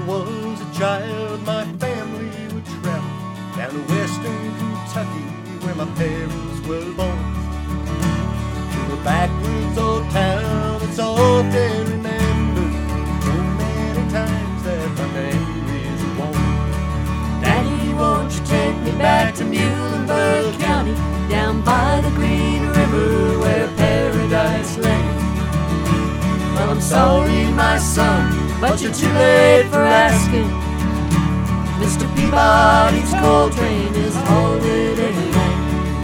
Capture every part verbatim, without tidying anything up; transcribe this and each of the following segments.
was a child, my family would travel down to western Kentucky, where my parents were born. To a backwoods old town that's often remembered, so many times that my memories are worn. Daddy, won't you take me back to Muhlenberg County, down by the Green River where paradise lay? Well, I'm sorry, my son, but you're too late for asking. Mister Peabody's coal train is holiday lane.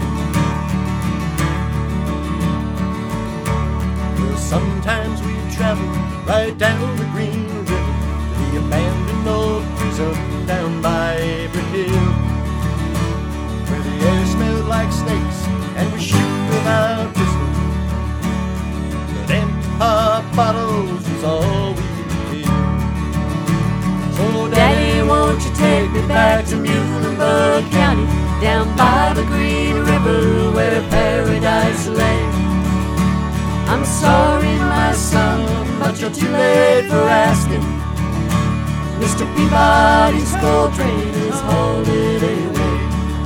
Well, sometimes we travel right down the Green River to the abandoned old prison down by Avery Hill, where the air smelled like snakes and we shoot without pistols, but empty pop bottles was all we could kill. So Daddy, won't you take me back to Muhlenberg County, down by the Green River where paradise lay? I'm sorry, my son, but you're too late for asking. Mister Peabody's coal train is holiday way.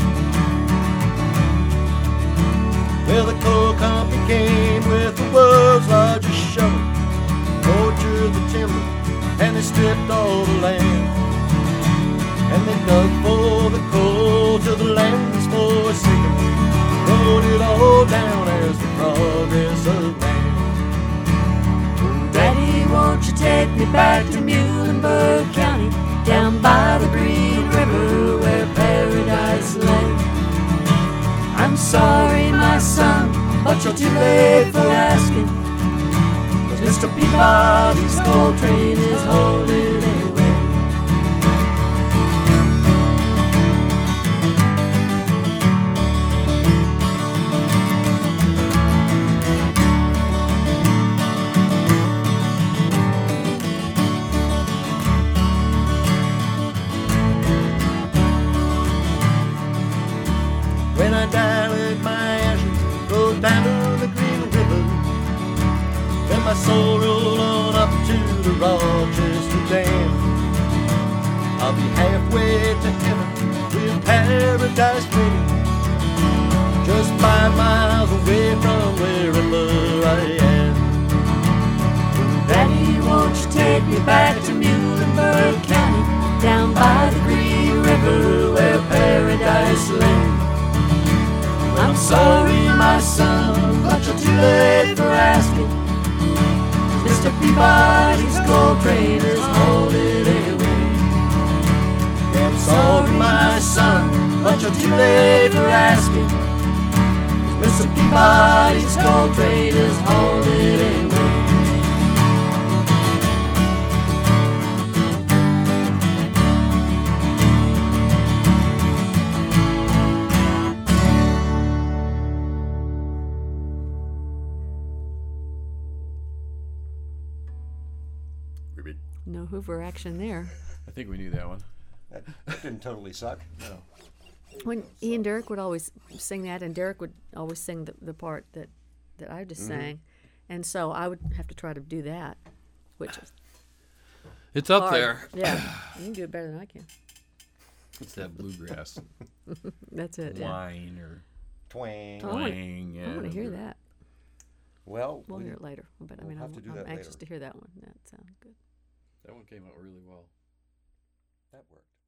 Well, the coal company came with the world's largest shovel, tortured the timber, and they stripped all the land. And they dug for the coal till the land was forsaken, wrote it all down as the progress of man. Oh, Daddy, won't you take me back to Muhlenberg County, down by the Green River where paradise lay? I'm sorry, my son, but you're too late for asking, 'cause Mister Peabody's coal train is holiday way. When I die, let my ashes roll down to the Green River, let my soul roll on up to the Rochester Dam. I'll be halfway to heaven with paradise waiting, just five miles away from wherever I am. Daddy, won't you take me back to Muhlenberg County, down by the Green River where paradise lay? I'm sorry, my son, but you're too late for asking. Mister Peabody's coal train is holiday way. I'm sorry, my son, but you're too late for asking. Mister Peabody's coal train is holiday way. No Hoover action there. I think we knew that one. That, that didn't totally suck. No. When he and Derek would always sing that, and Derek would always sing the, the part that, that I just Mm-hmm. sang, and so I would have to try to do that, which is It's up hard. there. Yeah, you can do it better than I can. It's that bluegrass That's it. Yeah. whine or Twang. Oh, I wanna- twang. I want to hear or- that. Well, We'll we- hear it later, but I we'll mean, have I'm, to do I'm that anxious later. to hear that one. That sounds good. That one came out really well. that worked.